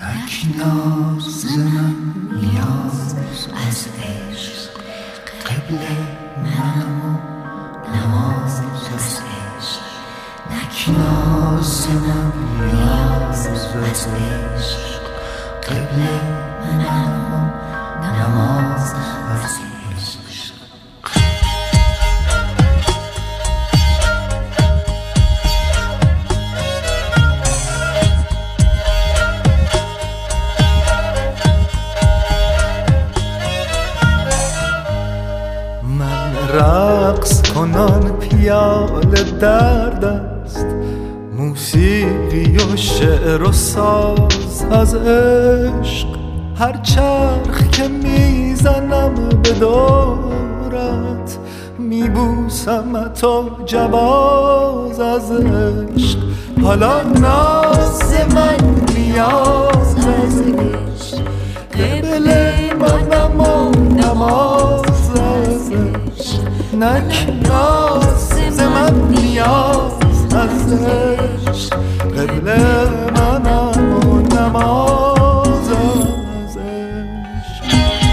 ناز من نیاز از عشق قبله منم و نماز از عشق نکناز من نیاز از عشق قبله منم و نماز از عشق. رقص کنان پیاله در دست، موسیقی و شعر و ساز از عشق. هر چرخ که میزنم به دورت، میبوسمت و جواز از عشق. حالا ناز من نیاز از عشق، قبل منم و نماز از عشق. نکناز من نیاز از عشق، قبل منم و نماز از عشق.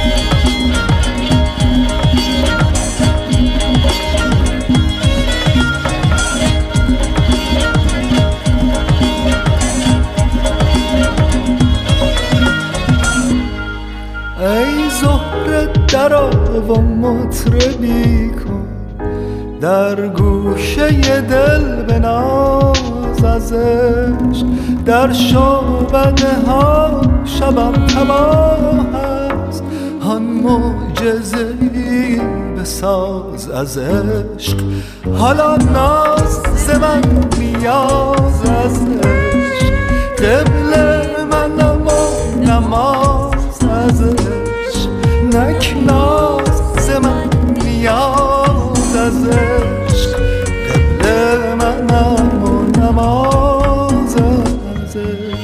ای زهره درآ و مطربی کن، در گوشه دل بناز از عشق. در شعبده ها شبم تباه است، آن معجزه‌ای بساز از عشق. حالا ناز من نیاز از عشق، قبل منم و نماز از عشق. نکناز من نیاز از عشق، قبل منم و نماز از عشق.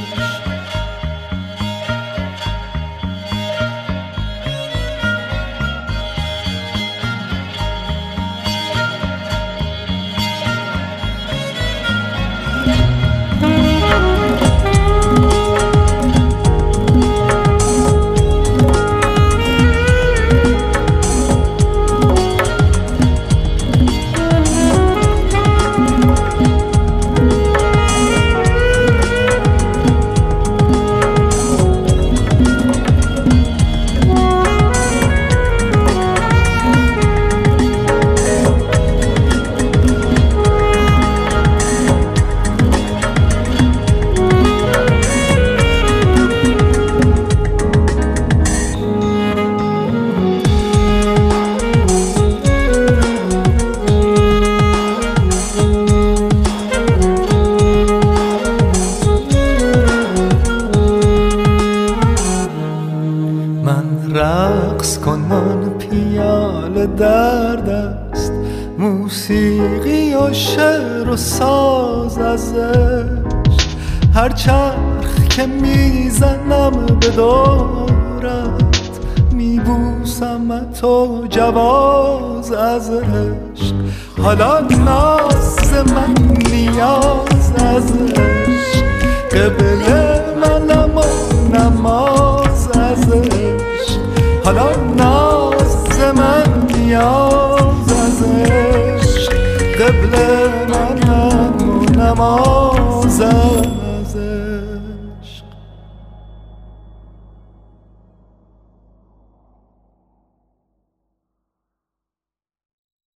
رقص کنان پیاله در دست، موسیقی و شعر و ساز از عشق. هر چرخ که میزنم به دورت، میبوسمت و جواز از عشق. حالا ناز من نیاز از عشق، قبل منم و نماز از عشق. حالا ناز من نیاز از عشق، قبل منم و نماز